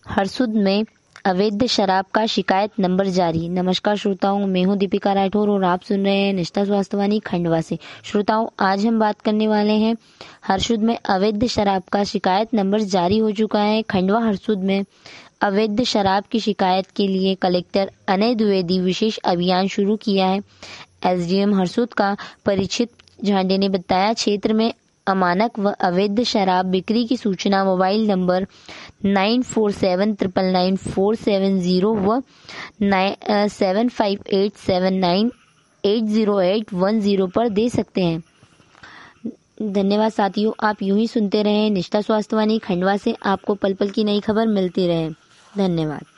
हरसुद में अवैध शराब का शिकायत नंबर जारी। नमस्कार श्रोताओं, मैं हूं दीपिका राठौर और आप सुन रहे हैं निष्ठा स्वास्थ्यवाणी खंडवा से। श्रोताओं, आज हम बात करने वाले हैं हरसुद में अवैध शराब का शिकायत नंबर जारी हो चुका है। खंडवा हरसुद में अवैध शराब की शिकायत के लिए कलेक्टर अनय द्विवेदी विशेष अभियान शुरू किया है। एसडीएम हरसुद का परिचित झांडे ने बताया, क्षेत्र में अमानक व अवैध शराब बिक्री की सूचना मोबाइल नंबर 9479999470 व 7587980810 पर दे सकते हैं। धन्यवाद साथियों, आप यूं ही सुनते रहें निष्ठा स्वास्थ्यवाणी खंडवा से। आपको पल पल की नई खबर मिलती रहे। धन्यवाद।